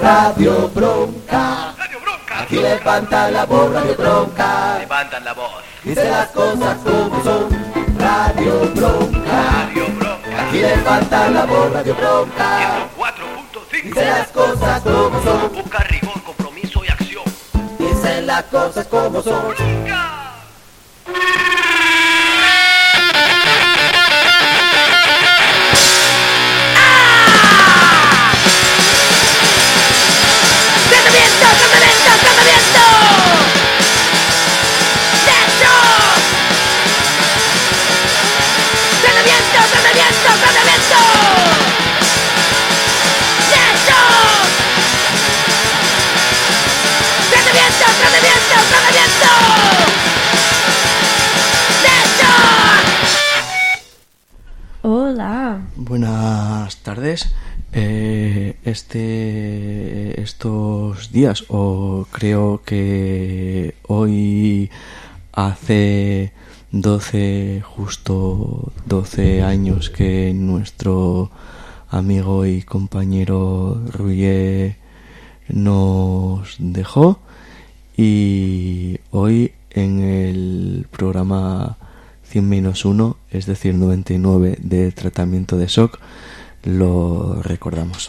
Radio Bronca. Radio Bronca. Aquí levantan la voz, Radio Bronca. Levantan la voz. Dice las cosas como son. Radio Bronca. Radio Bronca. Aquí levantan la voz, Radio Bronca. 104.5. Dice las cosas como son. Busca rigor, compromiso y acción. Dice las cosas como son. ¡Bronca! Hola. Buenas tardes. Estos días, o creo que hoy hace justo 12 años que nuestro amigo y compañero Ruye nos dejó, y hoy en el programa 100-1, es decir 99 de tratamiento de shock, lo recordamos.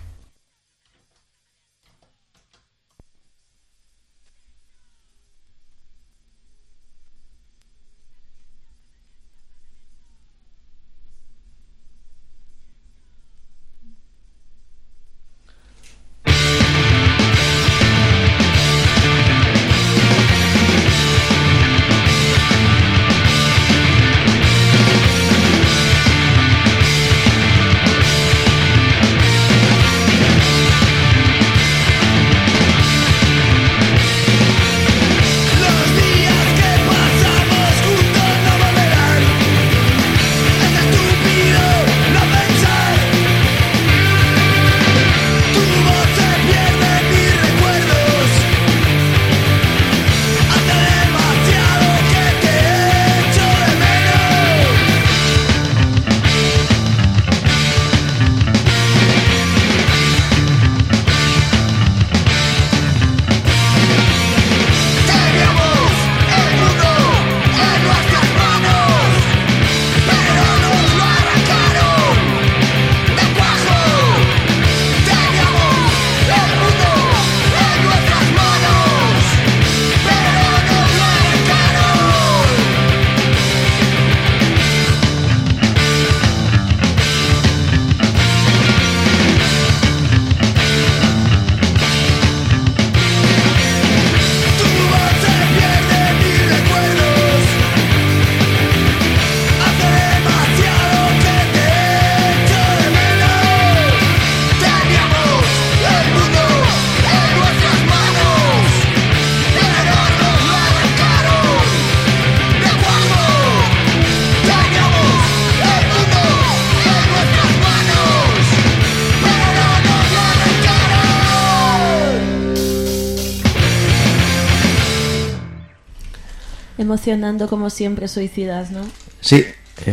Emocionando como siempre Suicidas, ¿no? Sí.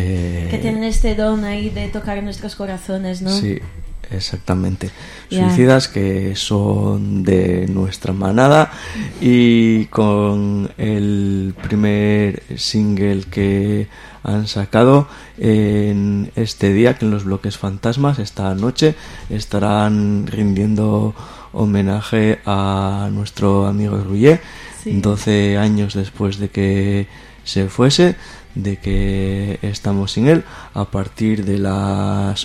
Que tienen este don ahí de tocar nuestros corazones, ¿no? Sí, exactamente. Yeah. Suicidas, que son de nuestra manada, y con el primer single que han sacado en este día, que en los bloques fantasmas esta noche estarán rindiendo homenaje a nuestro amigo Ruye, sí. 12 años después de que se fuese, de que estamos sin él, a partir de las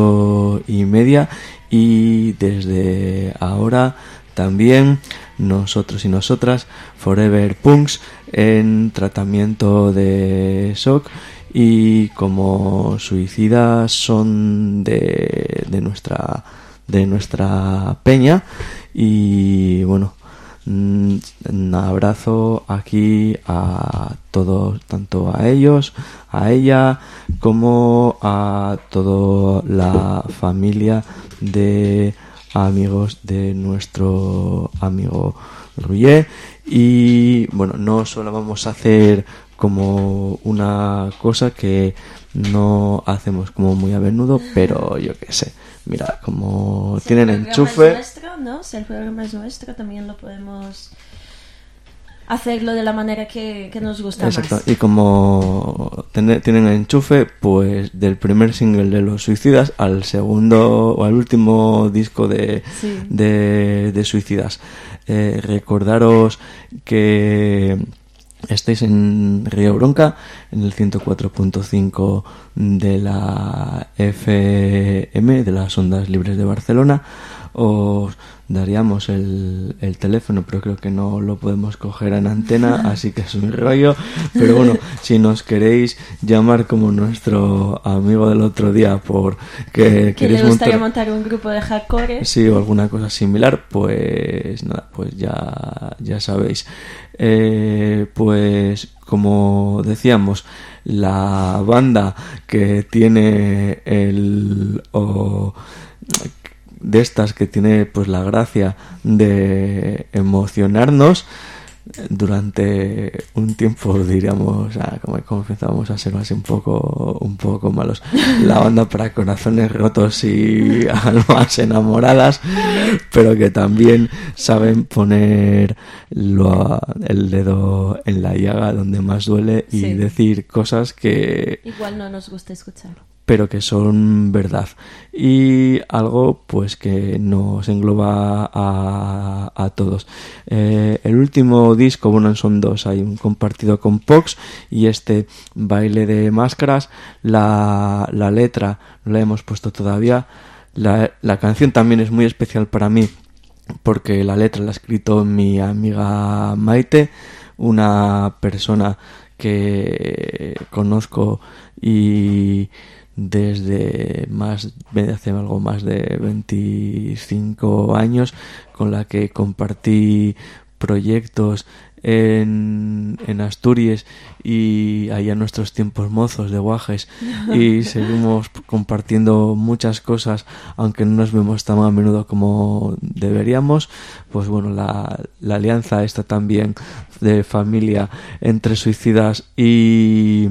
8:30, y desde ahora también nosotros y nosotras, Forever Punks, en tratamiento de shock. Y como Suicidas son de nuestra peña, y bueno, un abrazo aquí a todos, tanto a ellos, a ella, como a toda la familia de amigos de nuestro amigo Ruye. Y bueno, no solo vamos a hacer como una cosa que no hacemos como muy a menudo, pero yo qué sé, mira, como Si tienen el programa enchufe... es nuestro, ¿no? Si el programa es nuestro, también lo podemos hacerlo de la manera que nos gusta Exacto, más. y como tienen enchufe, pues del primer single de Los Suicidas al segundo o al último disco de Suicidas. Recordaros que estáis en Río Bronca, en el 104.5 de la FM, de las ondas libres de Barcelona. Os daríamos el teléfono, pero creo que no lo podemos coger en antena, así que es un rollo. Pero bueno, si nos queréis llamar como nuestro amigo del otro día porque que le gustaría montar un grupo de hardcore, sí, o alguna cosa similar, pues nada, pues ya sabéis. Pues como decíamos, la banda que tiene de estas que tiene pues la gracia de emocionarnos durante un tiempo, diríamos, como comenzamos a ser así un poco malos, la banda para corazones rotos y almas enamoradas, pero que también saben poner el dedo en la llaga donde más duele y decir cosas que igual no nos gusta escuchar, pero que son verdad, y algo pues que nos engloba a todos. El último disco, bueno, son dos, hay un compartido con Pox y este Baile de Máscaras. La letra no la hemos puesto todavía. La canción también es muy especial para mí porque la letra la ha escrito mi amiga Maite, una persona que conozco y desde hace algo más de 25 años, con la que compartí proyectos en Asturias y allá nuestros tiempos mozos de Guajes, y seguimos compartiendo muchas cosas aunque no nos vemos tan a menudo como deberíamos. Pues bueno, la alianza esta también de familia entre Suicidas y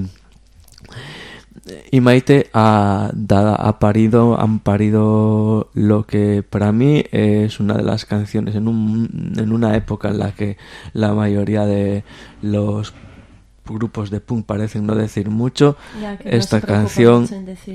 Maite han parido lo que para mí es una de las canciones en una época en la que la mayoría de los grupos de punk parecen no decir mucho. Esta canción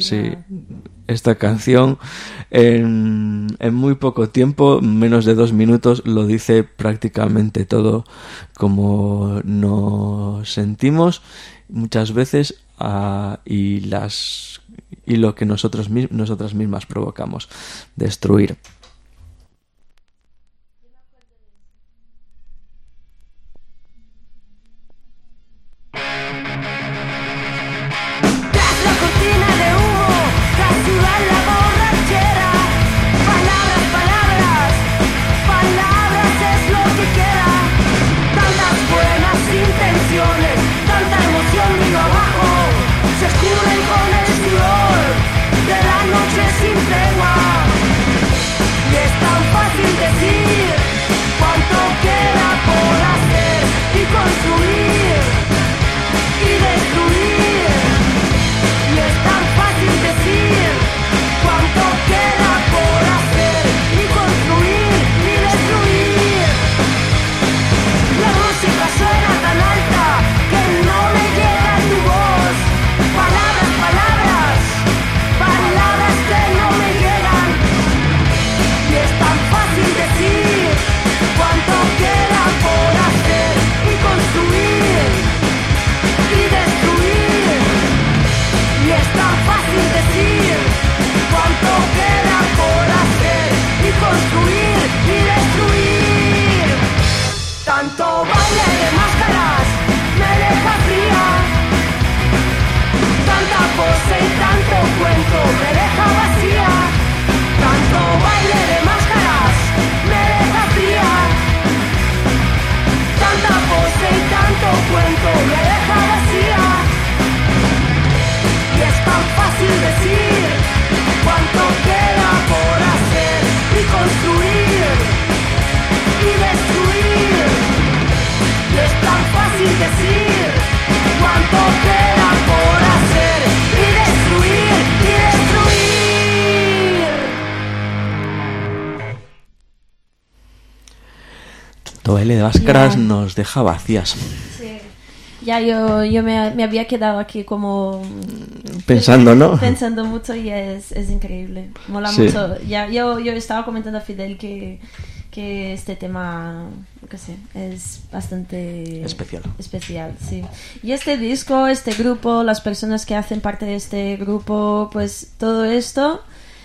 en muy poco tiempo, menos de 2 minutos, lo dice prácticamente todo como nos sentimos muchas veces, y lo que nosotras mismas provocamos: destruir. Toele de Báscaras Ya. nos deja vacías. Sí. Ya yo me había quedado aquí como Pensando, ¿no? pensando mucho y es increíble. Mola Sí. mucho. Ya, yo estaba comentando a Fidel que este tema, qué sé, es bastante especial, sí. Y este disco, este grupo, las personas que hacen parte de este grupo, pues todo esto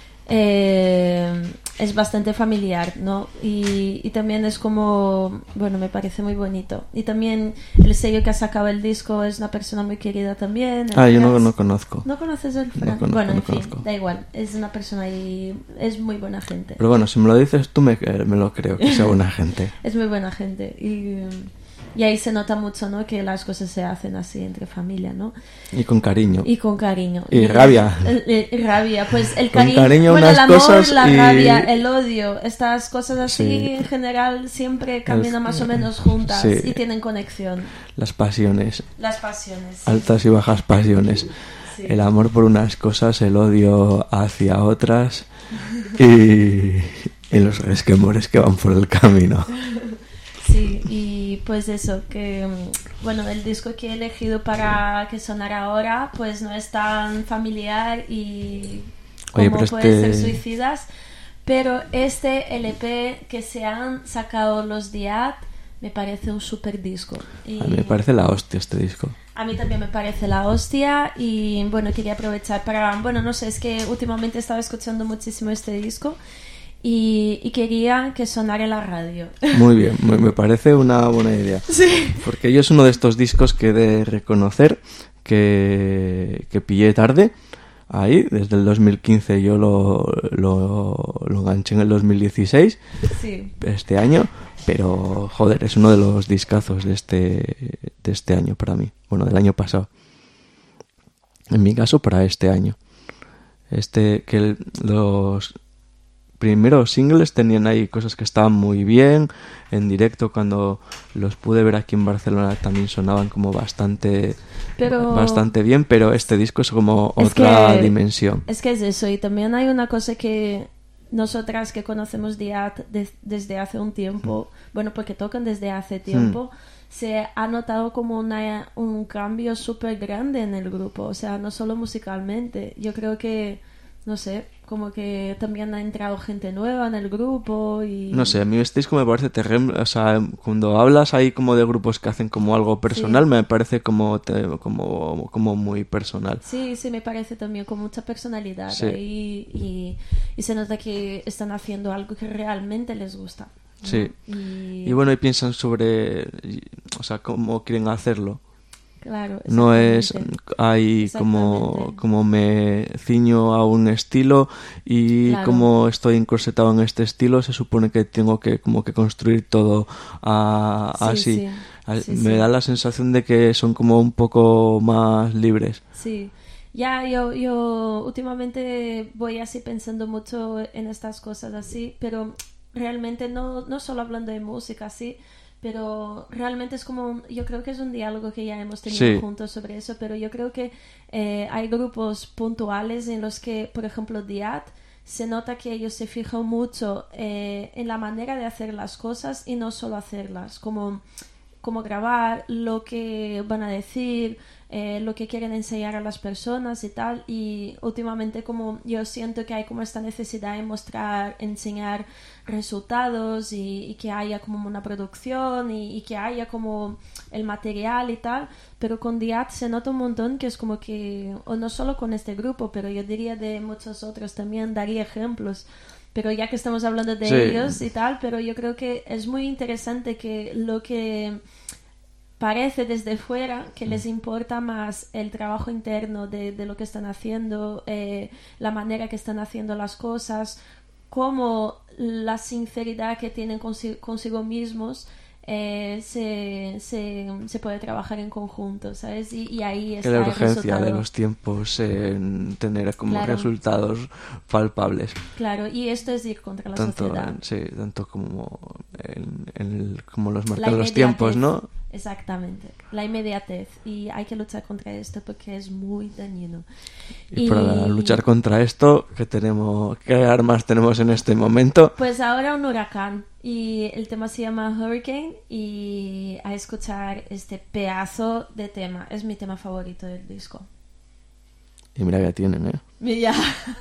es bastante familiar, ¿no? Y también es como, bueno, me parece muy bonito. Y también el sello que ha sacado el disco es una persona muy querida también. Yo no conozco. ¿No conoces el Fran? conozco, Bueno, en no fin, conozco. da igual. Es una persona y es muy buena gente. Pero bueno, si me lo dices tú, me lo creo, que sea buena gente. Es muy buena gente. Y ahí se nota mucho, ¿no? Que las cosas se hacen así entre familia, ¿no? Y con cariño. Y con cariño. Y rabia. Rabia, pues el Con cariño. cariño Bueno, unas el amor, cosas la y- rabia, el odio. Estas cosas así Sí. en general siempre caminan más o menos juntas Sí. y tienen conexión. Las pasiones, Las pasiones. Sí. altas y bajas pasiones. Sí. El amor por unas cosas, el odio hacia otras y los resquemores que van por el camino. Sí, y pues eso, que bueno, el disco que he elegido para que sonara ahora, pues no es tan familiar y Oye, como pero puede ser este- Suicidas, pero este LP que se han sacado los Diat me parece un super disco. Y A mí me parece la hostia este disco. a mí también me parece la hostia y bueno, quería aprovechar para, bueno, no sé, es que últimamente estaba escuchando muchísimo este disco y quería que sonara en la radio. Muy bien, me parece una buena idea. Sí. Porque yo es uno de estos discos que he de reconocer que pillé tarde. Ahí, desde el 2015 yo lo enganché en el 2016, Sí. este año. Pero, joder, es uno de los discazos de este año para mí. Bueno, del año pasado. En mi caso, para este año. Los primeros singles tenían ahí cosas que estaban muy bien. En directo, cuando los pude ver aquí en Barcelona, también sonaban como bastante bien. Pero este disco es como Es otra que- dimensión. Es que es eso, y también hay una cosa que nosotras que conocemos Diat desde hace un tiempo, bueno, porque tocan desde hace tiempo, se ha notado como un cambio súper grande en el grupo, o sea, no solo musicalmente, yo creo que, no sé, como que también ha entrado gente nueva en el grupo y... No sé, a mí este disco me parece terrible. O sea, cuando hablas ahí como de grupos que hacen como algo personal, Sí. me parece como muy personal. Sí, sí, me parece también con mucha personalidad Sí. ahí y se nota que están haciendo algo que realmente les gusta, ¿no? Sí. Y bueno, y piensan sobre, o sea, cómo quieren hacerlo. Claro, No es exactamente. ahí como me ciño a un estilo y Claro. como estoy encorsetado en este estilo, se supone que tengo que como que construir todo así. Sí, Me sí. da la sensación de que son como un poco más libres. Sí, ya yo últimamente voy así pensando mucho en estas cosas así, pero realmente no solo hablando de música así, pero realmente es como, yo creo que es un diálogo que ya hemos tenido Sí. juntos sobre eso, pero yo creo que hay grupos puntuales en los que, por ejemplo, Diat, se nota que ellos se fijan mucho en la manera de hacer las cosas y no solo hacerlas, como grabar, lo que van a decir, lo que quieren enseñar a las personas y tal, y últimamente como yo siento que hay como esta necesidad de mostrar, enseñar resultados y que haya como una producción y que haya como el material y tal, pero con Diat se nota un montón que es como que, o no solo con este grupo, pero yo diría de muchos otros también, daría ejemplos, pero ya que estamos hablando de Sí. ellos y tal, pero yo creo que es muy interesante que lo que parece desde fuera que les importa más el trabajo interno de lo que están haciendo, la manera que están haciendo las cosas, como la sinceridad que tienen consigo mismos, se puede trabajar en conjunto, ¿sabes? Y ahí está Que la el urgencia resultado. de los tiempos en tener como Claro. resultados palpables. Claro, y esto es ir contra la Tanto, sociedad. tanto como como los La marcan los inmediatez. tiempos, ¿no? Exactamente, la inmediatez, y hay que luchar contra esto porque es muy dañino. Y para luchar contra esto, ¿qué armas tenemos en este momento? Pues ahora un huracán, y el tema se llama Hurricane y a escuchar este pedazo de tema. Es mi tema favorito del disco. Y mira que tienen, ¿eh? Mira.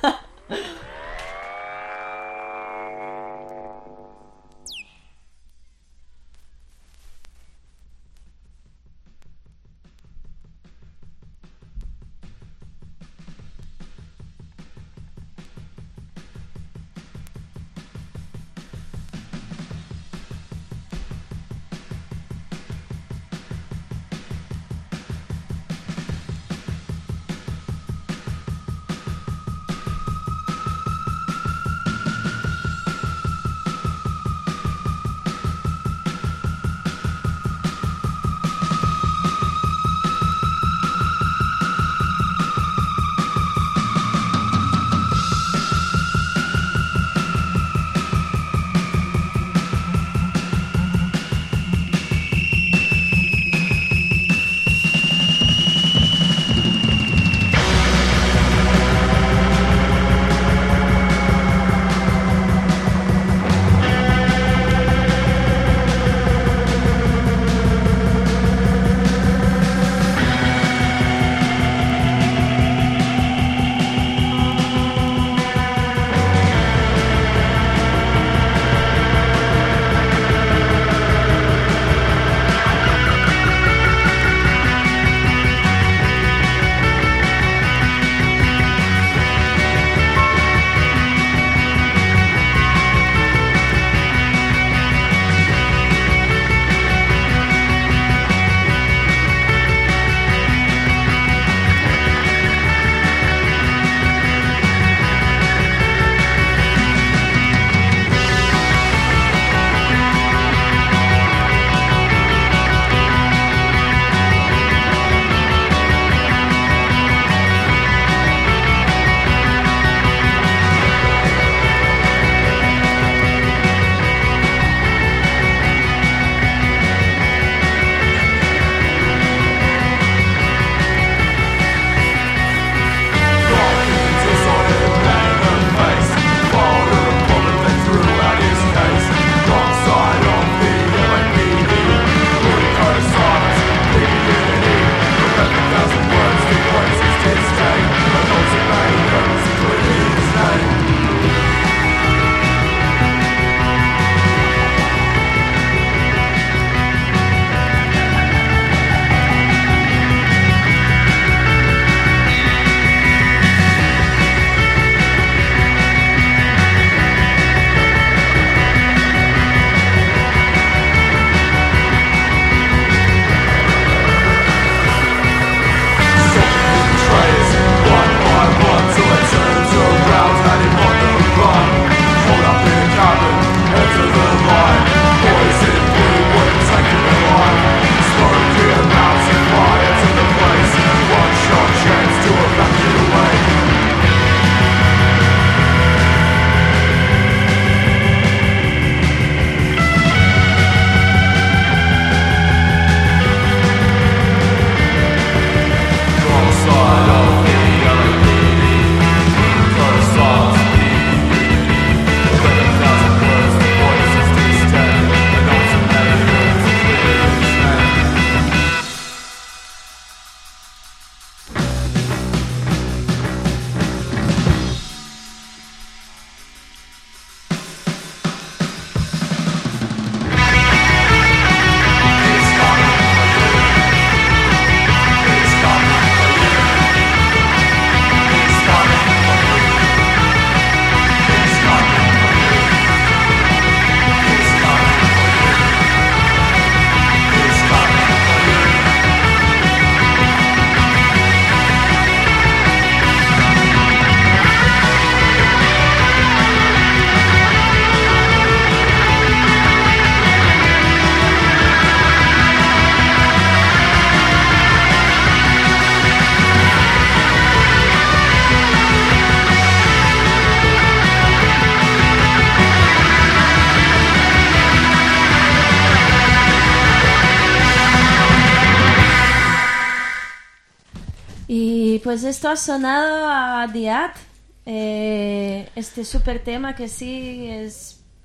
Y pues esto ha sonado a Diat, este super tema que sí es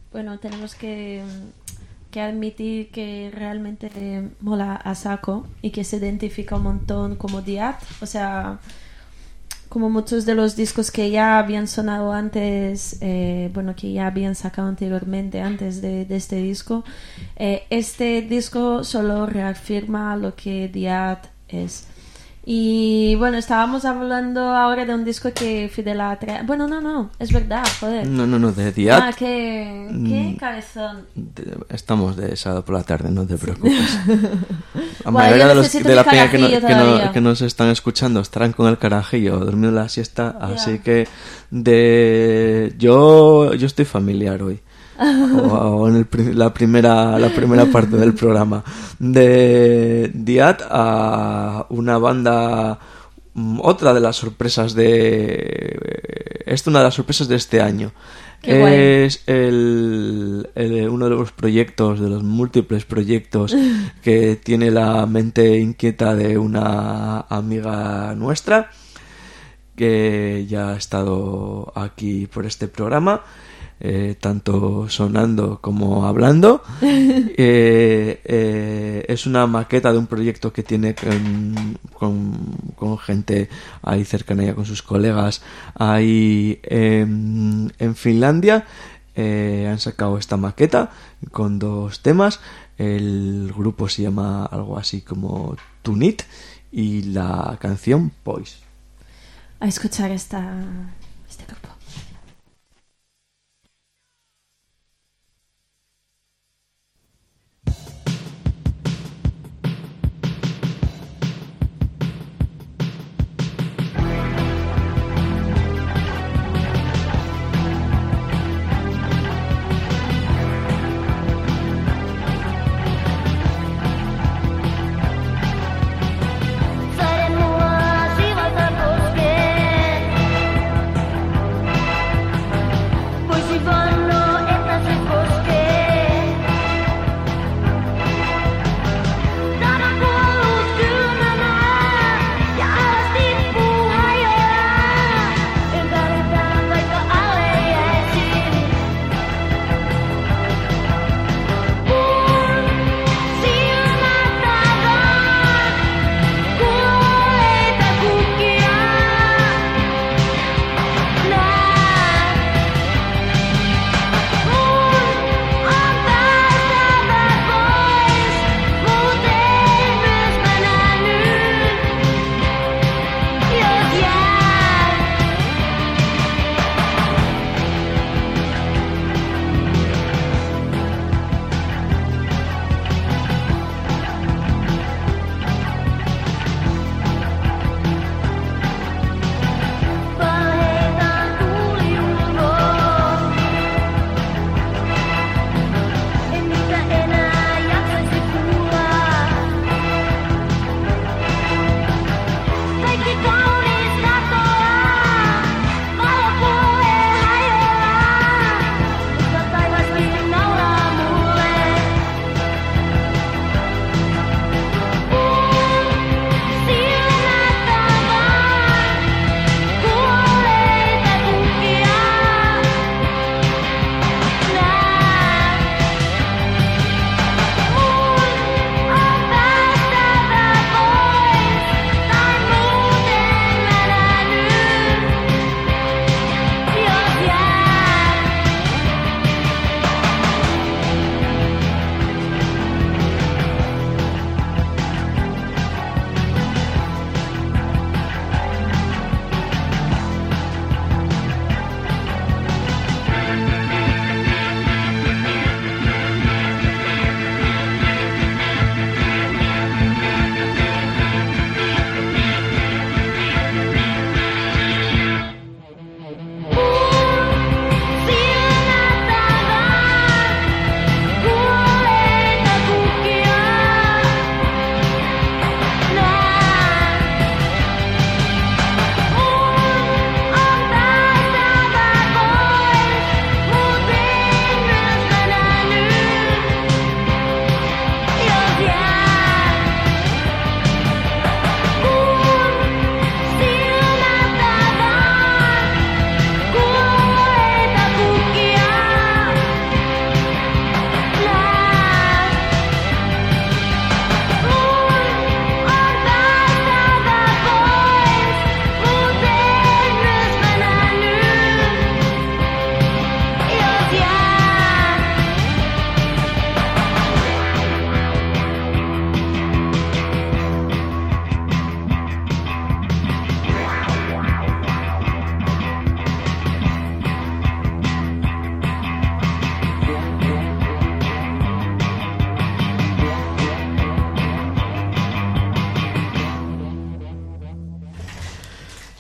bueno, tenemos que admitir que realmente mola a saco y que se identifica un montón como Diad. O sea, como muchos de los discos que ya habían sonado antes, bueno, que ya habían sacado anteriormente, antes de este disco, este disco solo reafirma lo que Diad es. Y bueno, estábamos hablando ahora de un disco que Fidel ha traído. Bueno, no, es verdad, joder. No, de Diad. Ah, qué cabezón. Estamos de sábado por la tarde, no te preocupes. La Bueno, mayoría yo de, necesito de la mi peña carajillo todavía. que nos están escuchando estarán con el carajillo durmiendo la siesta, Ya. así que yo estoy familiar hoy. O en la primera parte del programa de Diad, a una banda, otra de las sorpresas una de las sorpresas de este año. Qué guay. Es uno de los proyectos, de los múltiples proyectos que tiene la mente inquieta de una amiga nuestra que ya ha estado aquí por este programa, tanto sonando como hablando. Es una maqueta de un proyecto que tiene con gente ahí cercana ya, con sus colegas ahí en Finlandia. Han sacado esta maqueta con 2 temas. El grupo se llama algo así como Tunit y la canción Poise. A escuchar este grupo. Saremua si vai koskeen.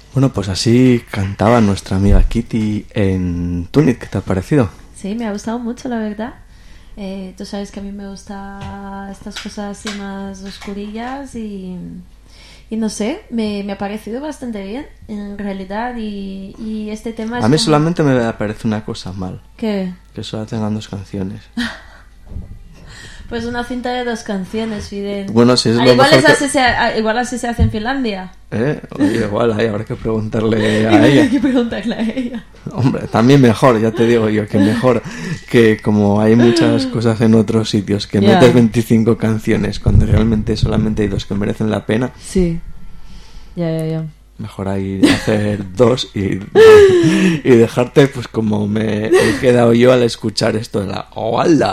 Bueno, pues así cantaba nuestra amiga Kitty en Tunic. ¿Qué te ha parecido? Sí, me ha gustado mucho, la verdad. Tú sabes que a mí me gustan estas cosas así más oscurillas y no sé, me ha parecido bastante bien en realidad y este tema es A mí como... solamente me parece una cosa mal, ¿Qué? que solo tengan 2 canciones. Pues una cinta de 2 canciones, Fidel. Bueno, si es lo igual, mejor igual así se hace en Finlandia. Oye, igual, ahí habrá que preguntarle a ella. Hay que preguntarle a ella. Hombre, también mejor, ya te digo yo, que mejor que como hay muchas cosas en otros sitios, que Ya. metes 25 canciones cuando realmente solamente hay 2 que merecen la pena, Sí. Ya. mejor ahí hacer 2 y dejarte pues como me he quedado yo al escuchar esto de la ¡Hola!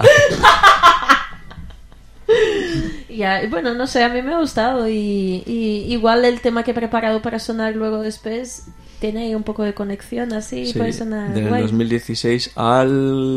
Ya, bueno, no sé, a mí me ha gustado y igual el tema que he preparado para sonar luego después tiene ahí un poco de conexión así, Sí, puede sonar del guay. 2016 al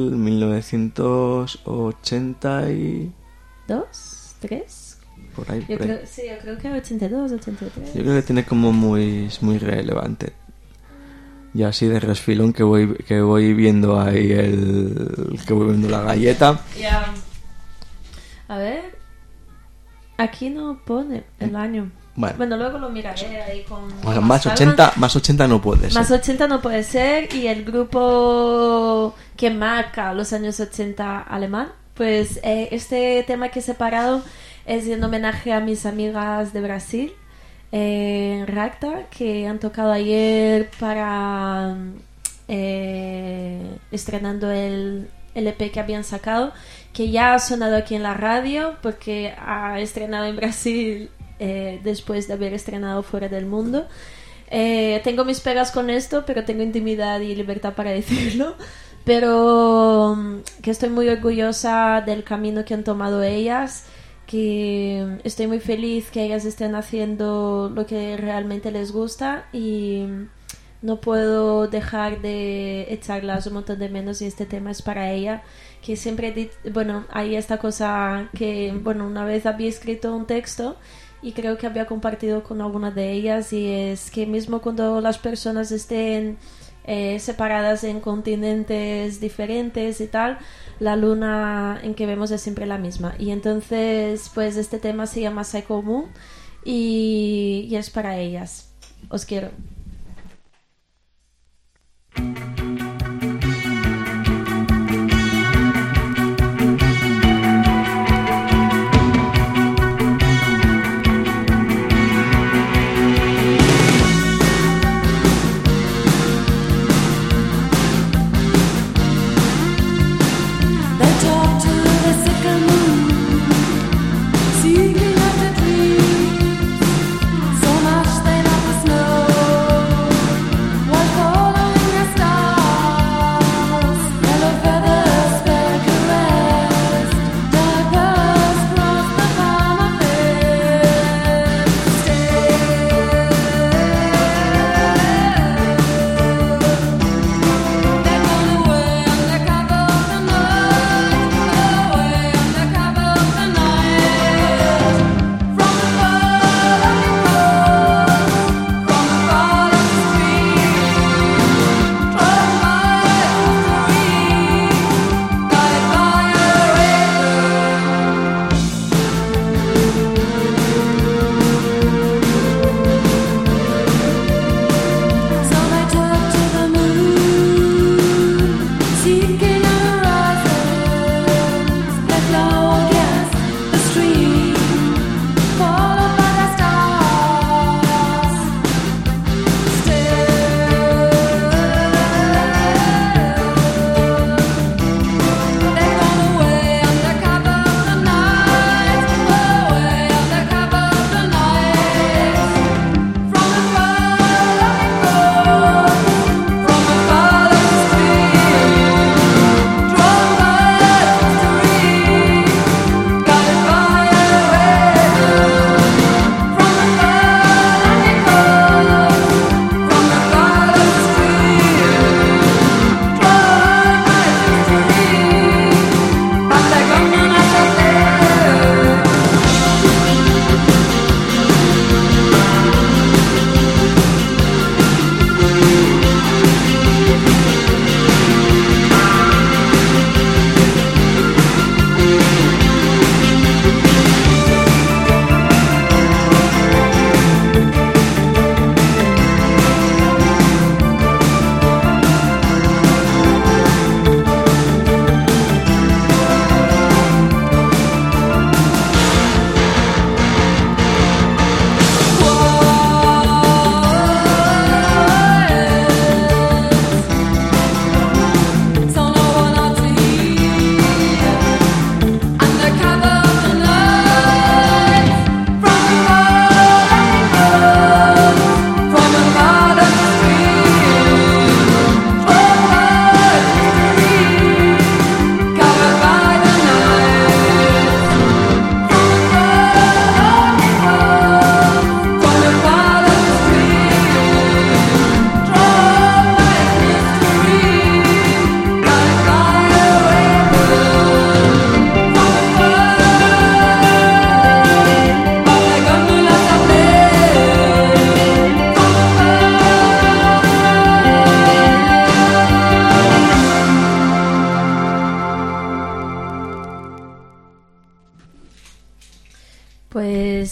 1982, ¿2? ¿3? por ahí. Yo por ahí. creo que 82, 83. Yo creo que tiene como muy relevante. Y así de resfilón que voy viendo ahí que voy viendo la galleta. Ya. A ver. Aquí no pone el año. Bueno. Luego lo miraré ahí con... O sea, más más 80 no puede ser. Más 80 no puede ser. Y el grupo que marca los años 80 alemán, pues este tema que he separado es en homenaje a mis amigas de Brasil, Racta, que han tocado ayer para estrenando el EP que habían sacado, que ya ha sonado aquí en la radio porque ha estrenado en Brasil después de haber estrenado fuera del mundo. Tengo mis pegas con esto, pero tengo intimidad y libertad para decirlo, pero que estoy muy orgullosa del camino que han tomado ellas, que estoy muy feliz que ellas estén haciendo lo que realmente les gusta y no puedo dejar de echarlas un montón de menos, y este tema es para ella, que siempre hay esta cosa que, una vez había escrito un texto y creo que había compartido con alguna de ellas, y es que mismo cuando las personas estén separadas en continentes diferentes y tal, la luna en que vemos es siempre la misma. Y entonces pues este tema se llama Psycho Moon y es para ellas. Os quiero. Seeking out the dreams, so much they not the snow.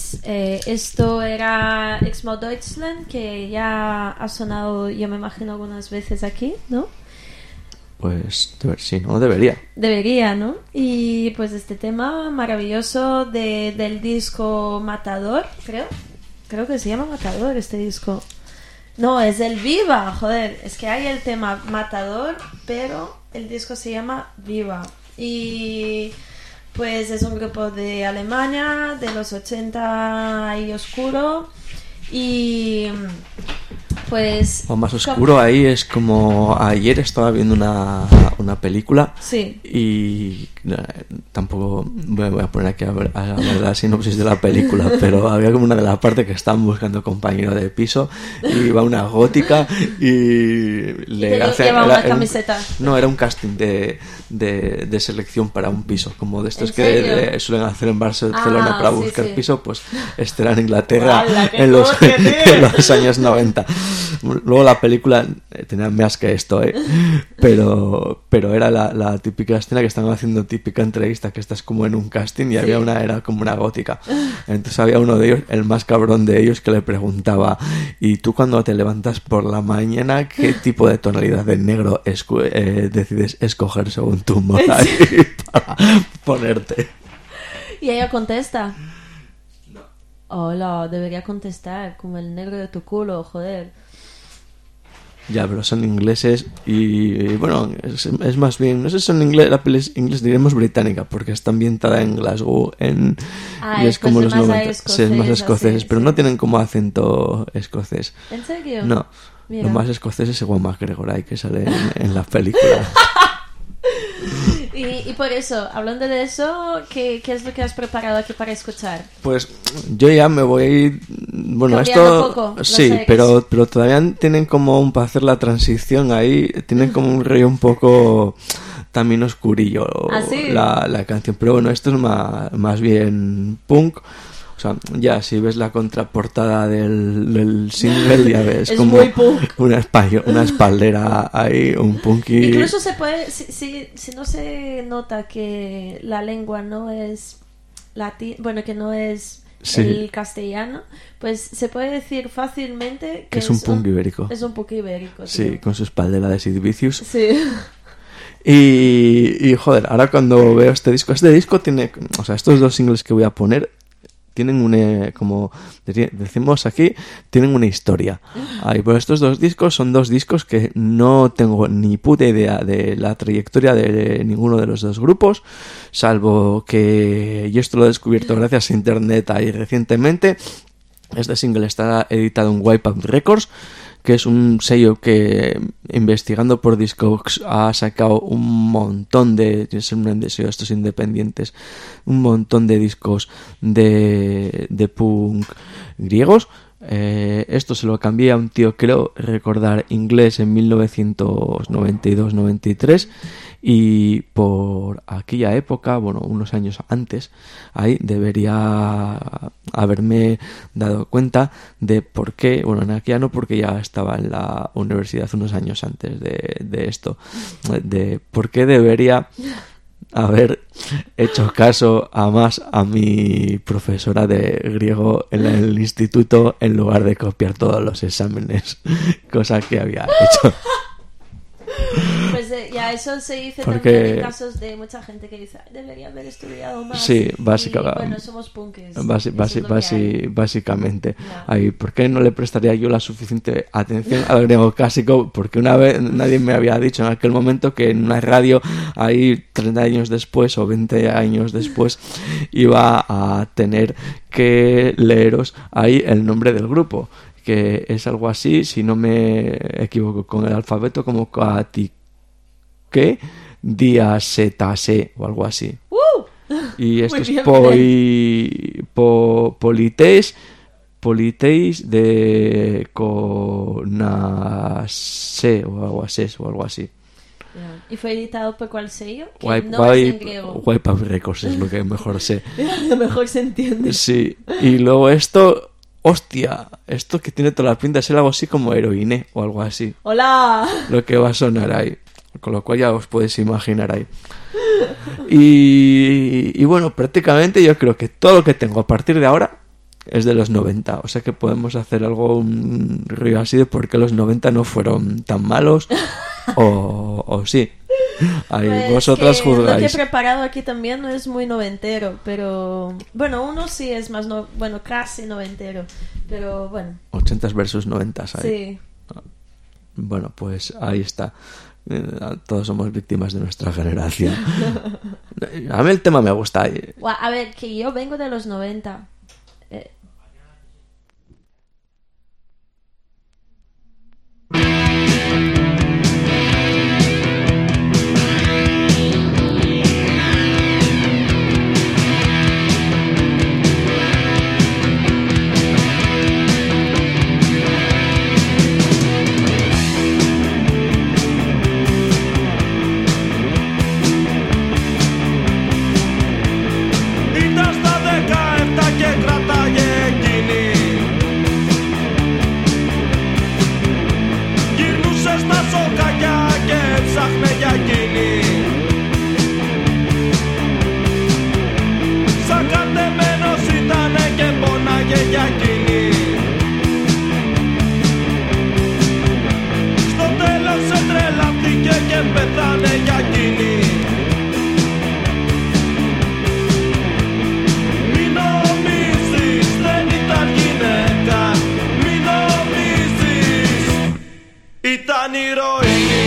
pues esto era Exmo Deutschland, que ya ha sonado, yo me imagino, algunas veces aquí, ¿no? Pues sí, no debería. Debería, ¿no? Y pues este tema maravilloso del disco Matador, creo que se llama Matador este disco. No, es el Viva, joder, es que hay el tema Matador, pero el disco se llama Viva. Y pues es un grupo de Alemania, de los 80 ahí oscuro. Y pues... O más oscuro ahí es como... Ayer estaba viendo una película. Sí. Y tampoco voy a poner aquí a ver la sinopsis de la película, pero había como una de las partes que estaban buscando compañero de piso y va una gótica y le hace... Lleva una camiseta. No, era un casting de selección para un piso, como de estos ¿En que serio? suelen hacer en Barcelona para sí, buscar sí. piso, pues este era en Inglaterra ¡Hala, qué en los coche, años 90. Luego la película tenía más que esto, pero era la típica escena que estaban haciendo, típica entrevista, que estás como en un casting y había era como una gótica. Entonces había uno de ellos, el más cabrón de ellos, que le preguntaba: ¿y tú cuando te levantas por la mañana qué tipo de tonalidad de negro decides escoger según tu moral para ponerte? Y ella contesta. No. Hola, debería contestar como el negro de tu culo, joder. Ya, pero son ingleses y bueno, es más bien, no sé si son ingleses, la peli es inglés, diremos británica, porque está ambientada en Glasgow y es como los 90. Sí, es más escocés, así, pero sí. no tienen como acento escocés. ¿En serio? No, Mira. lo más escocés es Ewan McGregor ahí, que sale en la película. Y por eso, hablando de eso, ¿qué es lo que has preparado aquí para escuchar? Pues yo ya me voy a ir... Bueno, Cambiando esto... un poco, sí, los pero todavía tienen como para hacer la transición ahí, tienen como un rollo un poco también oscurillo ¿Ah, sí? la canción. Pero bueno, esto es más bien punk. O sea, ya si ves la contraportada del single, ya ves Es como muy punk. una espaldera ahí, un punky. Incluso se puede, si no se nota que la lengua no es latín, bueno, que no es Sí. el castellano, pues se puede decir fácilmente Que es un punk ibérico. Es un punk ibérico, tío. Sí, con su espaldera de Sid Vicious. Sí. Y joder, ahora cuando veo este disco tiene, o sea, estos dos singles que voy a poner tienen como decimos aquí, tienen una historia. Pues estos dos discos son dos discos que no tengo ni puta idea de la trayectoria de ninguno de los dos grupos, salvo que yo esto lo he descubierto gracias a internet ahí recientemente. Este single está editado en Wipeout Records, que es un sello que, investigando por Discogs, ha sacado un montón de sello estos independientes, un montón de discos de punk griegos. Esto se lo cambié a un tío, creo recordar, inglés en 1992-93, y por aquella época, bueno, unos años antes, ahí debería haberme dado cuenta de por qué, bueno, en aquella no, porque ya estaba en la universidad unos años antes de esto, de por qué debería haber hecho caso a mi profesora de griego en el instituto en lugar de copiar todos los exámenes, cosa que había hecho. Pues ya eso se dice Porque... también en casos de mucha gente que dice: debería haber estudiado más. Sí, básicamente. Bueno, somos punkers. Básicamente. Yeah. Ahí, ¿por qué no le prestaría yo la suficiente atención al griego clásico? Porque una vez nadie me había dicho en aquel momento que en una radio, ahí 30 años después o 20 años después, iba a tener que leeros ahí el nombre del grupo, que es algo así, si no me equivoco, con el alfabeto como Katique Diasetase o algo así. Y esto es Politeis de Conase o algo así. Yeah. ¿Y fue editado por cuál sello? Que no es en griego. Wipeout Records es lo que mejor sé. Lo mejor se entiende. Sí, y luego esto... Hostia, esto que tiene toda la pinta de ser algo así como Heroine o algo así. ¡Hola! Lo que va a sonar ahí. Con lo cual ya os podéis imaginar ahí. Y bueno, prácticamente yo creo que todo lo que tengo a partir de ahora es de los 90. O sea que podemos hacer algo, un río así de por qué los 90 no fueron tan malos. O sí. Ahí Pues vosotras que lo que he juzgáis. preparado aquí también no es muy noventero, pero bueno, uno sí es más, bueno, casi noventero, pero bueno, 80s versus 90s ahí. sí. Bueno, pues ahí está. Todos somos víctimas de nuestra generación. A mí el tema me gusta. A ver, que yo vengo de los 90. Ήταν στα 17 και κράταγε εκείνη. Γυρνούσε στα σοκάκια και ψάχνε για εκείνη. Σαν κατεμένος ήτανε και πόναγε για εκείνη. Στο τέλος σε τρελαθήκε και πέθανε για εκείνη. Μην νομίζεις δεν ήταν γυναίκα. Μην νομίζεις ήταν ηρωίνη.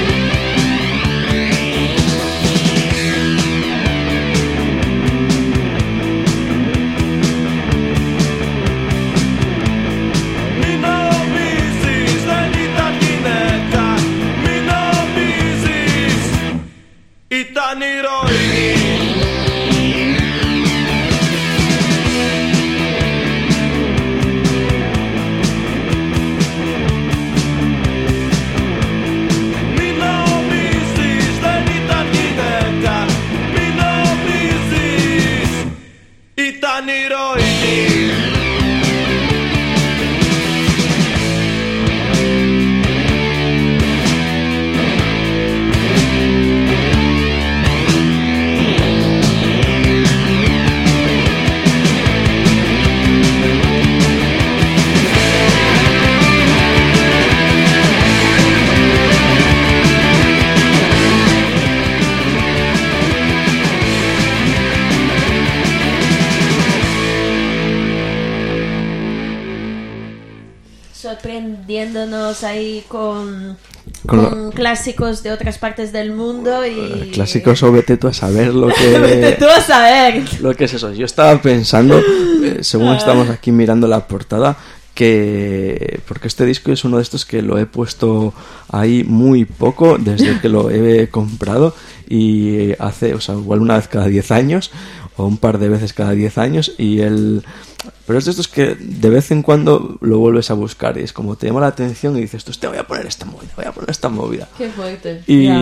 Μην νομίζεις δεν ήταν γυναίκα. Μην νομίζεις ήταν ηρωίνη. Μην νομίζεις δεν ήταν γυναίκα. Μην νομίζεις ήταν ηρωίνη. Sorprendiéndonos ahí con Con clásicos de otras partes del mundo y... Clásicos o vete tú a saber lo Vete que... tú a saber. Lo que es eso. Yo estaba pensando, según estamos aquí mirando la portada, que porque este disco es uno de estos que lo he puesto ahí muy poco desde que lo he comprado y hace, o sea, igual una vez cada 10 años o un par de veces cada 10 años pero es de estos que de vez en cuando lo vuelves a buscar y es como te llama la atención y dices, te voy a poner esta movida. Qué fuerte.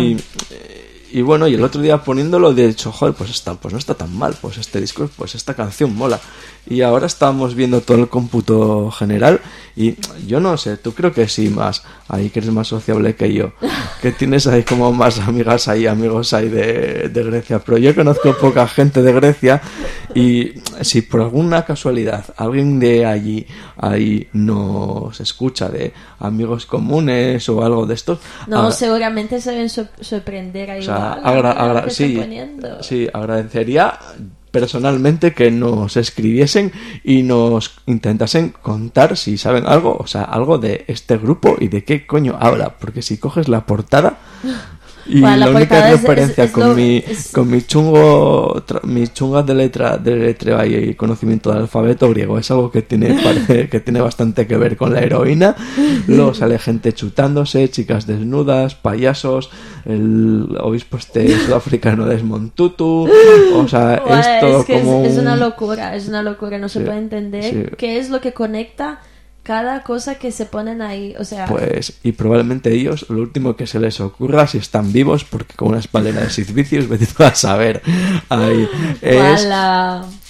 Y bueno, y el otro día poniéndolo de hecho, joder, pues no está tan mal, pues este disco, pues esta canción mola. Y ahora estamos viendo todo el cómputo general y yo no sé, tú creo que sí más, ahí que eres más sociable que yo, que tienes ahí como más amigas ahí, amigos ahí de Grecia, pero yo conozco poca gente de Grecia y si por alguna casualidad alguien de allí ahí nos escucha de amigos comunes o algo de estos, No, seguramente se deben sorprender ahí. o sea, Poniendo. sí, agradecería personalmente que nos escribiesen y nos intentasen contar si saben algo, o sea, algo de este grupo y de qué coño habla, porque si coges la portada y Bueno, la única portada referencia es con lo- mi es- con mi chunga de letreo y conocimiento del alfabeto griego es algo que parece que tiene bastante que ver con la heroína. Luego sale gente chutándose, chicas desnudas, payasos, el obispo sudafricano Desmond Tutu, o sea, Buah, es todo es que como es una un- locura, no se Sí, puede entender sí. qué es lo que conecta cada cosa que se ponen ahí, o sea, Pues, y probablemente ellos, lo último que se les ocurra, si están vivos, porque con una espalda de Sid Vicious, vete tú a saber, ahí, es ¡Hala!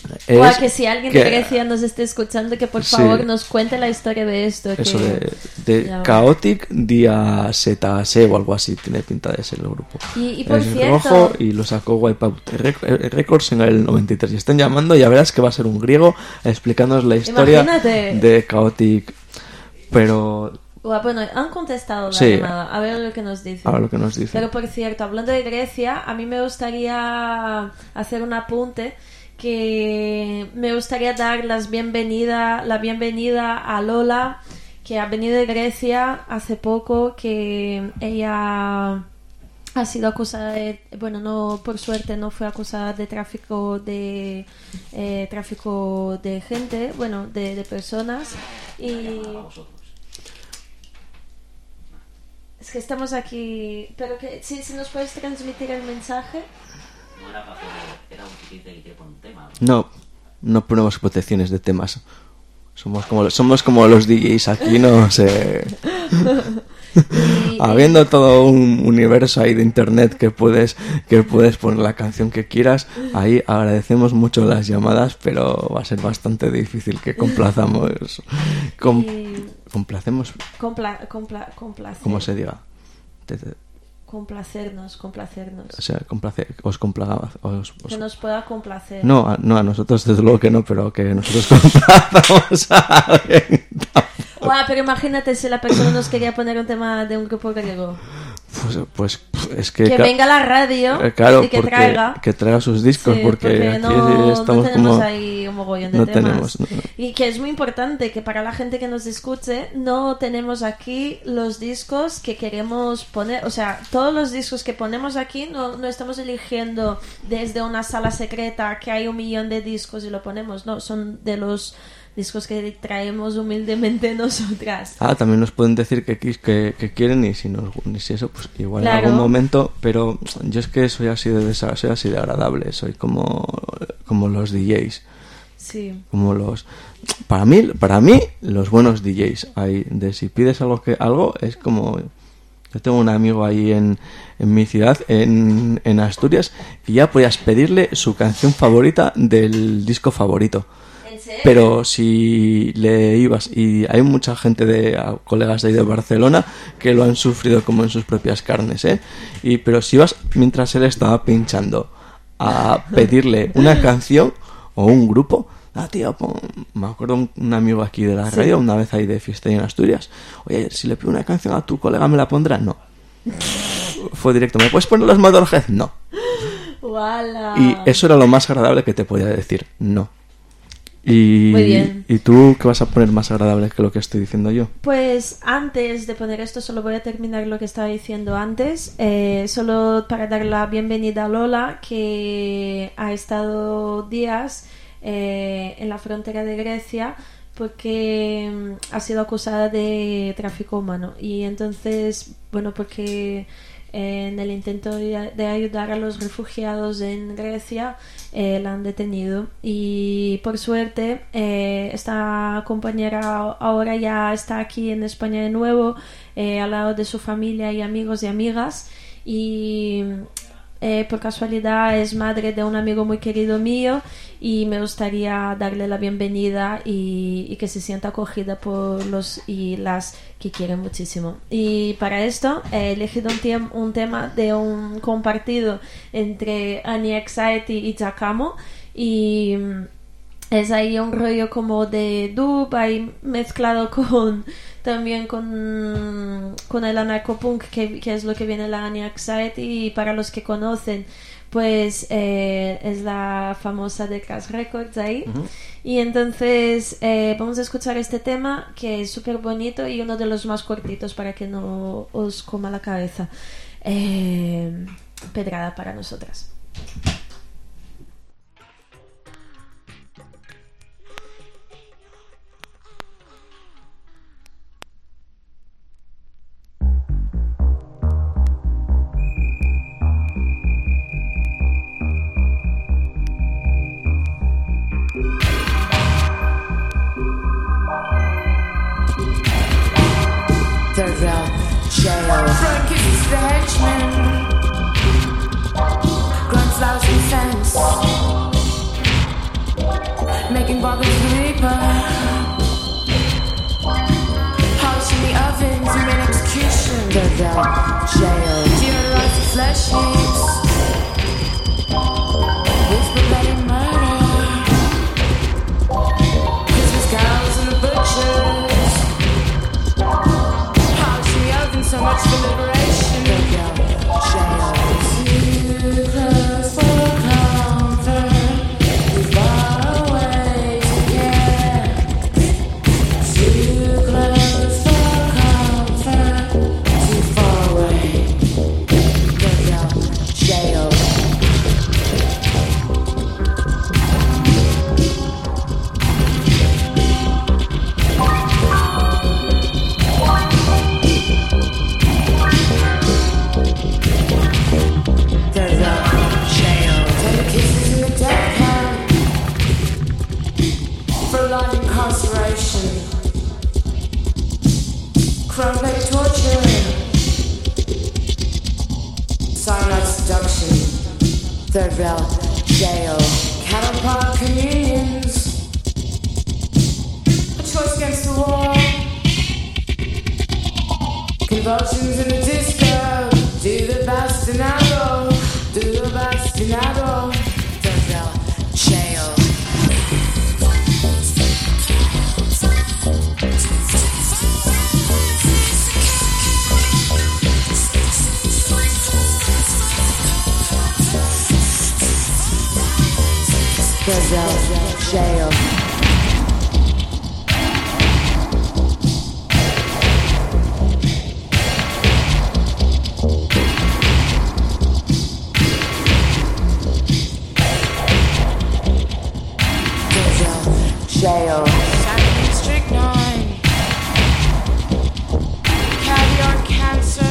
O a que si alguien de Grecia nos esté escuchando, que por favor nos cuente la historia de esto. Eso que... de Chaotic Dia ZC o algo así, tiene pinta de ser el grupo. Y por es cierto... rojo y lo sacó Wipeout Records en el 93. Y están llamando, ya verás que va a ser un griego explicándonos la historia de Chaotic. Pero... Bueno, han contestado la llamada, a ver lo que nos dicen. Pero por cierto, hablando de Grecia, a mí me gustaría hacer un apunte, que me gustaría dar la bienvenida a Lola, que ha venido de Grecia hace poco, que ella ha sido acusada de, bueno, no, por suerte no fue acusada de tráfico de gente, bueno, de personas. Y es que estamos aquí, pero que si nos puedes transmitir el mensaje. No era para hacer, era un chiquito que quiere poner un tema. No ponemos protecciones de temas. Somos como los DJs aquí, no sé. Habiendo todo un universo ahí de internet que puedes poner la canción que quieras, ahí agradecemos mucho las llamadas, pero va a ser bastante difícil que complazamos. Complacemos. Complacer. ¿Cómo se diga? Complacernos. O sea, os complagamos. Que nos pueda complacer. No, a nosotros desde luego que no, pero que nosotros complazamos a alguien. Pero imagínate si la persona nos quería poner un tema de un grupo griego. Pues es que venga a la radio y que traiga sus discos, porque aquí no estamos tenemos como ahí un mogollón de temas. No. Y que es muy importante que para la gente que nos escuche, no tenemos aquí los discos que queremos poner, o sea, todos los discos que ponemos aquí no estamos eligiendo desde una sala secreta que hay 1 millón de discos y lo ponemos, no, son de los discos que traemos humildemente nosotras. También nos pueden decir que quieren, y si eso, pues igual claro. En algún momento, pero yo es que soy así de agradable, soy como los DJs. Sí. Como para mí los buenos DJs hay de si pides algo es como, yo tengo un amigo ahí en mi ciudad, en Asturias, que ya podías pedirle su canción favorita del disco favorito. Pero si le ibas, y hay mucha gente colegas de ahí de Barcelona que lo han sufrido como en sus propias carnes, pero si ibas mientras él estaba pinchando a pedirle una canción o un grupo, tío, me acuerdo un amigo aquí de la radio, una vez ahí de fiesta en Asturias, oye, si le pido una canción a tu colega, ¿me la pondrá? No. Fue directo, ¿me puedes poner los Motorhead? No. ¡Wala! Y eso era lo más agradable que te podía decir, no. Muy bien. ¿Y tú qué vas a poner más agradable que lo que estoy diciendo yo? Pues antes de poner esto, solo voy a terminar lo que estaba diciendo antes. Solo para dar la bienvenida a Lola, que ha estado días en la frontera de Grecia porque ha sido acusada de tráfico humano. Y entonces, bueno, porque en el intento de ayudar a los refugiados en Grecia, la han detenido, y por suerte esta compañera ahora ya está aquí en España de nuevo, al lado de su familia y amigos y amigas, y por casualidad es madre de un amigo muy querido mío, y me gustaría darle la bienvenida y que se sienta acogida por los y las que quieren muchísimo. Y para esto he elegido un tema de un compartido entre Anxiety y Giacomo, y es ahí un rollo como de dub ahí mezclado también con el anarcopunk, que es lo que viene la Anxiety, y para los que conocen, pues es la famosa de Crash Records ahí. Uh-huh. Y entonces vamos a escuchar este tema, que es súper bonito y uno de los más cortitos para que no os coma la cabeza. Pedrada para nosotras. Frankie's the henchman. Grandslaus Welcome to the Reaper. Polishing the ovens and main execution. The jail. Deodorize the flesh heaps. Whisper bloody murder. Christmas cows and the butchers. Polishing the ovens, so much for liberation. The jail. Too close for comfort. Too far away to care. Too close for comfort. Too far away. The jail. Incarceration, chrome-plated torture, cyanide seduction, third rail jail, cattle prod communions, a choice against the wall, convulsions in the disco, do the bastinado, third rail jail. Jail. Jail. Saturday strychnine. Caviar cancer.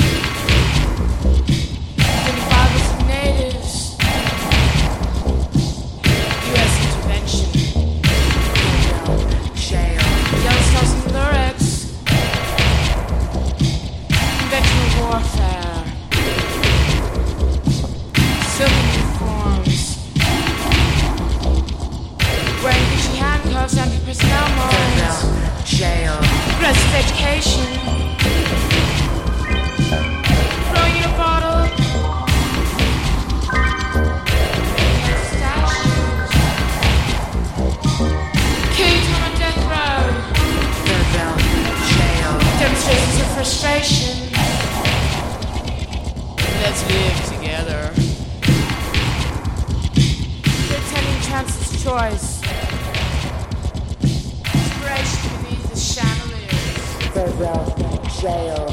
35 of natives. U.S. intervention. Jail. Yellowstones and lyrics. Conventional warfare. Silken uniforms. Wearing Gucci handcuffs, anti-personnel modes. Jail. Progressive education. Throwing in a bottle. Statues. Killing time on death row. Jail. Demonstrations of frustration. Let's live together. Pretending chance's choice. Inspiration beneath the chandeliers. Jail.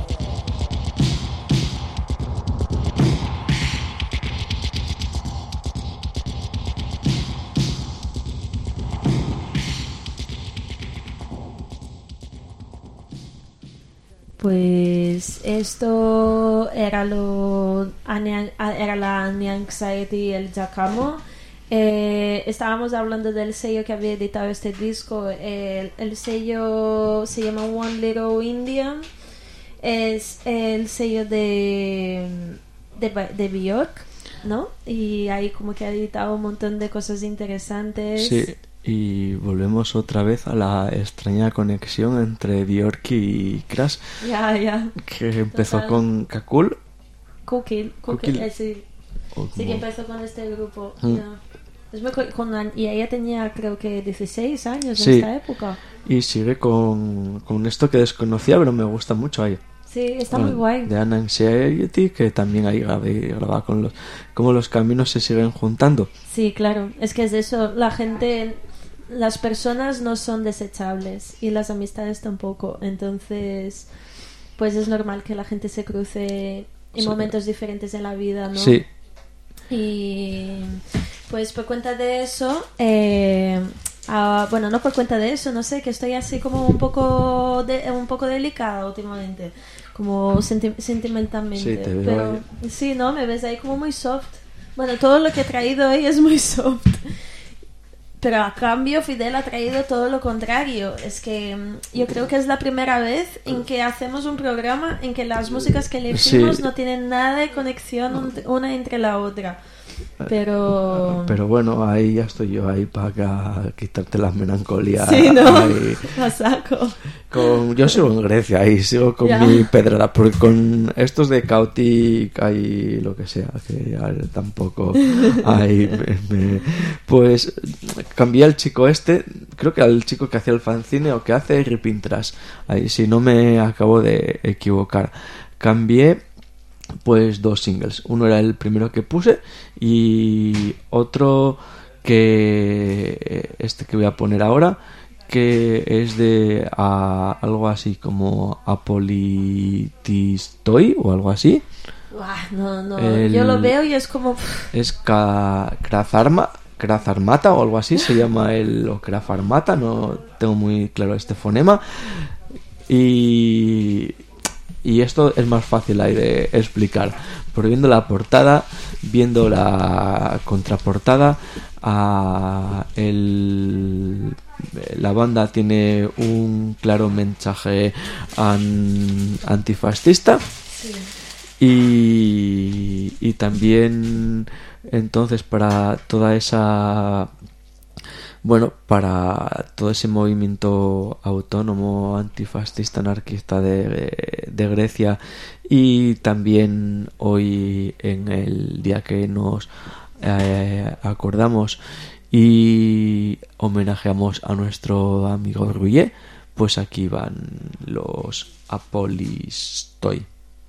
Pues esto era era la Anxiety y el Giacomo. Estábamos hablando del sello que había editado este disco. El sello se llama One Little Indian. Es el sello de Björk, ¿no? Y ahí como que ha editado un montón de cosas interesantes. Sí, y volvemos otra vez a la extraña conexión entre Björk y Crash. Ya. Que empezó Total. con Kakul. Kukil, sí. O Sí, que como- empezó con este grupo. Ya. Es muy y ella tenía creo que 16 años Sí. en esta época. Y sigue con esto que desconocía, pero me gusta mucho ahí. Sí, está muy guay. De Anxiety, que también ahí graba con cómo los caminos se siguen juntando. Sí, claro. Es que es eso. Las personas no son desechables y las amistades tampoco. Entonces, pues es normal que la gente se cruce en Sí. momentos diferentes en la vida, ¿no? Sí, Y pues por cuenta de eso, bueno, no por cuenta de eso, no sé, que estoy así como un poco delicada últimamente, como sentimentalmente. Sí, te veo pero ahí. sí, no, me ves ahí como muy soft. Bueno, todo lo que he traído hoy es muy soft. Pero a cambio Fidel ha traído todo lo contrario. Es que yo creo que es la primera vez en que hacemos un programa en que las músicas que elegimos Sí. no tienen nada de conexión una entre la otra. Pero bueno, ahí ya estoy yo ahí para quitarte las melancolías. sí, ¿no? Ahí. A saco. Yo sigo en Grecia, ahí sigo con Ya. mi pedrada, porque con estos de Cautic y lo que sea, que ya tampoco ahí pues cambié al chico este, creo que al chico que hacía el fanzine o que hace Ripintras, ahí si no me acabo de equivocar. Cambié pues 2 singles, uno era el primero que puse y otro que este que voy a poner ahora, que es de algo así como Apolitistoi o algo así. Buah, no. El- Yo lo veo y es como... Es Krazarmata o algo así se llama o Krafarmata, no tengo muy claro este fonema. Y esto es más fácil ahí de explicar, porque viendo la portada, viendo la contraportada, la banda tiene un claro mensaje antifascista. Sí. Y también entonces para todo ese movimiento autónomo, antifascista, anarquista de Grecia, y también hoy en el día que nos acordamos y homenajeamos a nuestro amigo Ruye, pues aquí van los Apolistoi.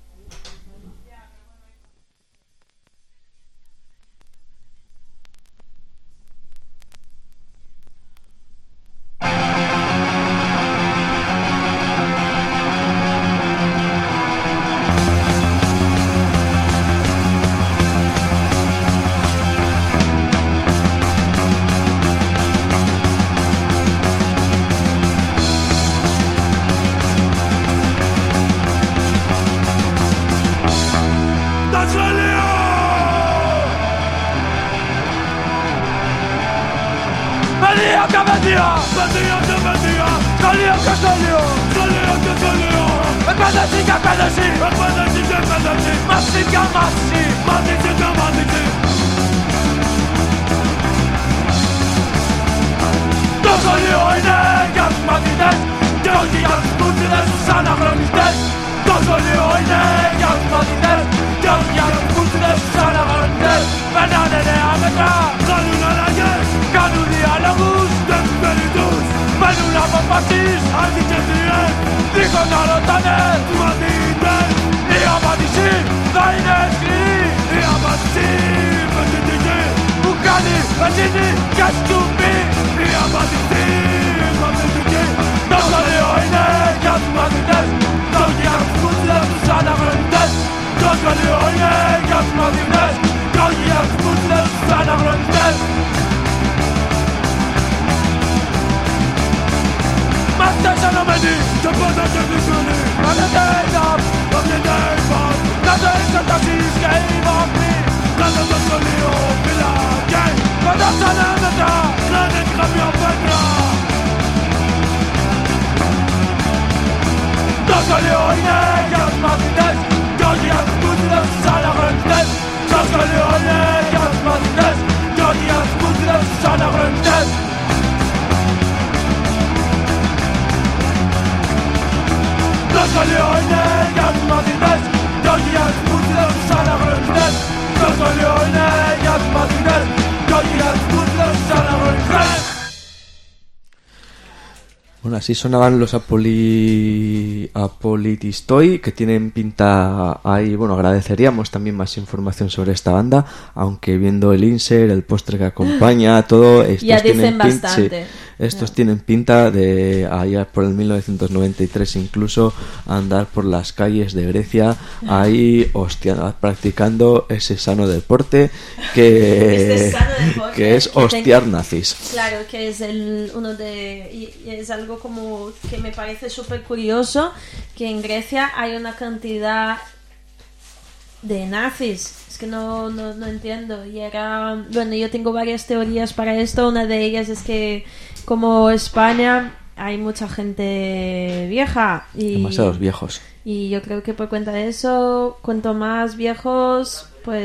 Bueno, así sonaban los Apolitistoi, que tienen pinta ahí. Bueno, agradeceríamos también más información sobre esta banda, aunque viendo el insert, el póster que acompaña, todo, estos Ya dicen tienen bastante. Sí, estos tienen pinta de allá por el 1993 incluso andar por las calles de Grecia ahí practicando ese sano deporte Este sano deporte que es que hostiar nazis. Claro, que es y es algo como que me parece súper curioso, que en Grecia hay una cantidad de nazis. Es que no entiendo. Y yo tengo varias teorías para esto. Una de ellas es que como España hay mucha gente vieja Demasiados viejos. y yo creo que por cuenta de eso, cuanto más viejos, pues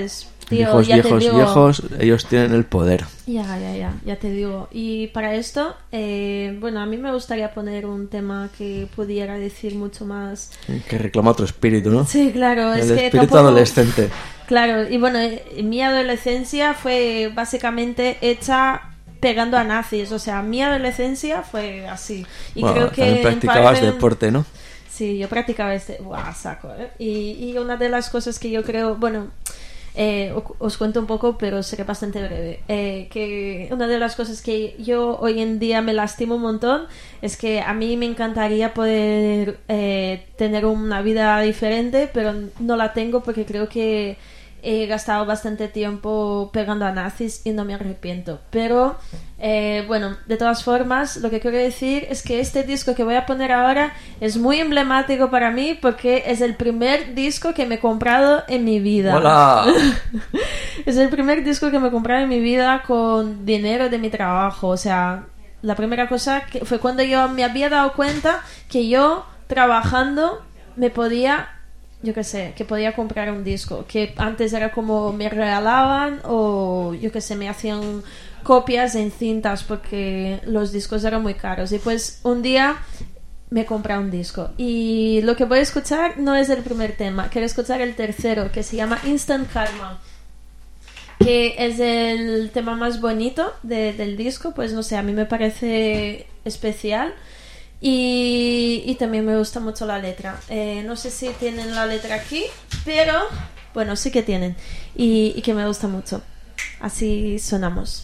Tío, viejos, ellos tienen el poder. Ya te digo. Y para esto, bueno, a mí me gustaría poner un tema que pudiera decir mucho más. Que reclama otro espíritu, ¿no? Sí, claro. El es que espíritu tampoco... adolescente. Claro, y bueno, mi adolescencia fue básicamente hecha pegando a nazis. O sea, mi adolescencia fue así. Y Bueno, creo que también practicabas en parte... deporte, ¿no? Sí, yo practicaba saco, ¿eh? Y una de las cosas que yo creo, bueno, os cuento un poco, pero seré bastante breve. Que una de las cosas que yo hoy en día me lastimo un montón es que a mí me encantaría poder tener una vida diferente, pero no la tengo porque creo que he gastado bastante tiempo pegando a nazis y no me arrepiento. Pero bueno, de todas formas, lo que quiero decir es que este disco que voy a poner ahora es muy emblemático para mí porque es el primer disco que me he comprado en mi vida. ¡Hola! Es el primer disco que me he comprado en mi vida con dinero de mi trabajo. O sea, la primera cosa que fue cuando yo me había dado cuenta que yo trabajando me podía... yo qué sé, que podía comprar un disco, que antes era como me regalaban o yo qué sé, me hacían copias en cintas porque los discos eran muy caros. Y pues un día me compré un disco y lo que voy a escuchar no es el primer tema, quiero escuchar el tercero, que se llama Instant Karma, que es el tema más bonito del disco. Pues no sé, a mí me parece especial. Y también me gusta mucho la letra. No sé si tienen la letra aquí, pero bueno, sí que tienen. Y que me gusta mucho. Así sonamos.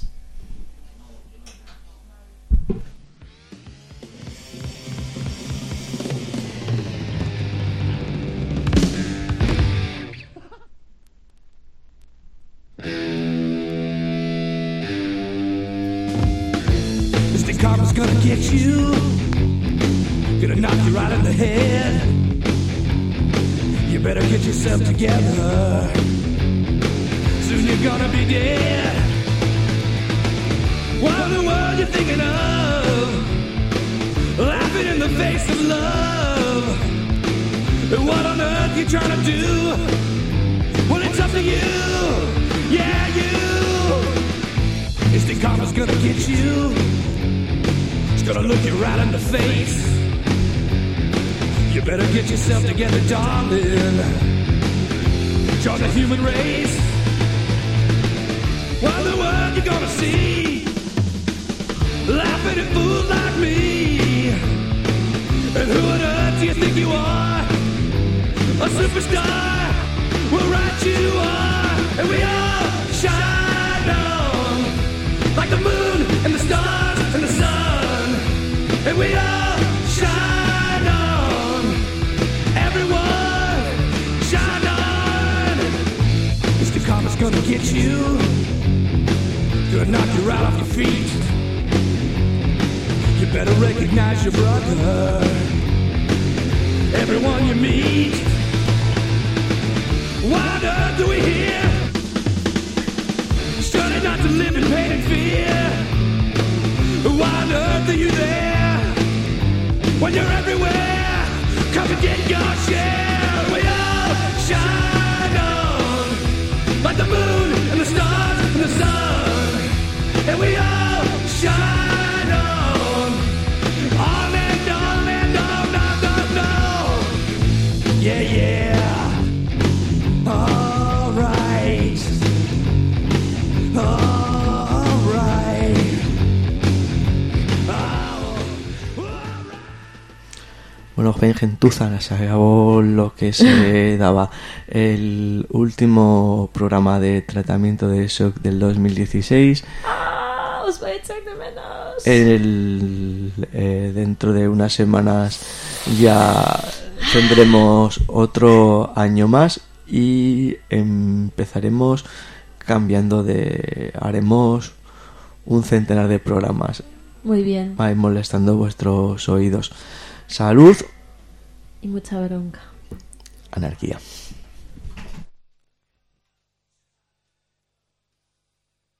Mr. Karma's gonna get you. Gonna knock you right in the head. You better get yourself together. Soon you're gonna be dead. What in the world you thinking of? Laughing in the face of love. What on earth you trying to do? Well, it's up to you. Yeah, you. Instant Karma's gonna get you. It's gonna look you right in the face. You better get yourself together, darling. Join the human race. What in the world you gonna see? Laughing at fools like me. And who on earth do you think you are? A superstar? Well, right you are. And we all shine on like the moon and the stars and the sun. And we all shine on. Everyone shine on. Mr. Karma's gonna get you. Gonna knock you right off your feet. You better recognize your brother. Everyone you meet. Why on earth do we hear? Study not to live in pain and fear. Why on earth are you there? When you're everywhere, come and get your share. We all shine on like the moon and the stars and the sun. And we all shine on and on and on and on. Yeah, yeah. All right. All right. Bueno, gentuza, se acabó lo que se daba. El último programa de tratamiento de shock del 2016. Os voy a echar de menos. Dentro de unas semanas ya tendremos otro año más y empezaremos cambiando haremos un centenar de programas. Muy bien. Va a ir molestando vuestros oídos. Salud y mucha bronca. Anarquía.